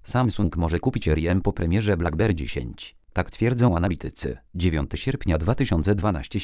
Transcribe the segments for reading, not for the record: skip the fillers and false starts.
Samsung może kupić RIM po premierze BlackBerry 10. Tak twierdzą analitycy. 9 sierpnia 2012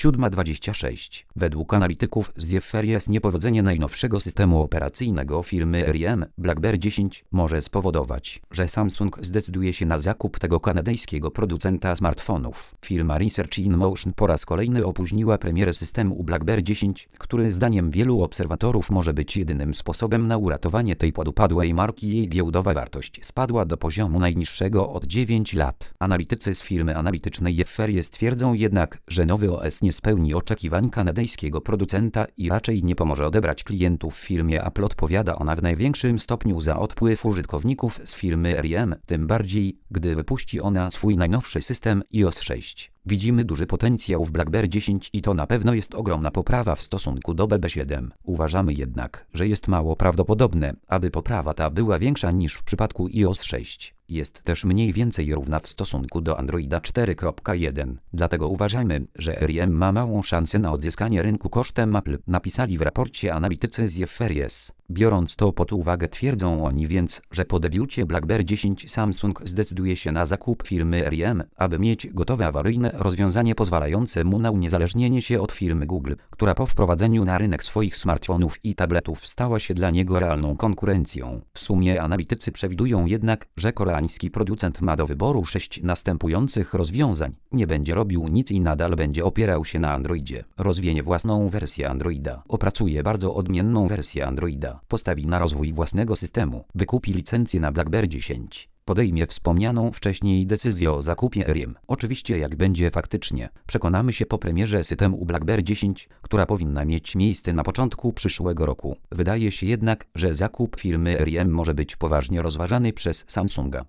7:26. Według analityków z Jefferies niepowodzenie najnowszego systemu operacyjnego firmy RIM, BlackBerry 10, może spowodować, że Samsung zdecyduje się na zakup tego kanadyjskiego producenta smartfonów. Firma Research in Motion po raz kolejny opóźniła premierę systemu BlackBerry 10, który zdaniem wielu obserwatorów może być jedynym sposobem na uratowanie tej podupadłej marki. Jej giełdowa wartość spadła do poziomu najniższego od 9 lat. Analitycy z firmy analitycznej Jefferies twierdzą jednak, że nowy OS nie spełni oczekiwań kanadyjskiego producenta i raczej nie pomoże odebrać klientów firmie Apple. Odpowiada ona w największym stopniu za odpływ użytkowników z firmy RIM, tym bardziej, gdy wypuści ona swój najnowszy system iOS 6. Widzimy duży potencjał w BlackBerry 10 i to na pewno jest ogromna poprawa w stosunku do BB7. Uważamy jednak, że jest mało prawdopodobne, aby poprawa ta była większa niż w przypadku iOS 6. Jest też mniej więcej równa w stosunku do Androida 4.1. Dlatego uważamy, że RIM ma małą szansę na odzyskanie rynku kosztem Apple, napisali w raporcie analitycy z Jefferies. Biorąc to pod uwagę, twierdzą oni więc, że po debiucie BlackBerry 10 Samsung zdecyduje się na zakup firmy RIM, aby mieć gotowe awaryjne rozwiązanie pozwalające mu na uniezależnienie się od firmy Google, która po wprowadzeniu na rynek swoich smartfonów i tabletów stała się dla niego realną konkurencją. W sumie analitycy przewidują jednak, że koreański producent ma do wyboru 6 następujących rozwiązań. Nie będzie robił nic i nadal będzie opierał się na Androidzie. Rozwinie własną wersję Androida. Opracuje bardzo odmienną wersję Androida. Postawi na rozwój własnego systemu. Wykupi licencję na BlackBerry 10. Podejmie wspomnianą wcześniej decyzję o zakupie RIM. Oczywiście jak będzie faktycznie, przekonamy się po premierze systemu BlackBerry 10, która powinna mieć miejsce na początku przyszłego roku. Wydaje się jednak, że zakup firmy RIM może być poważnie rozważany przez Samsunga.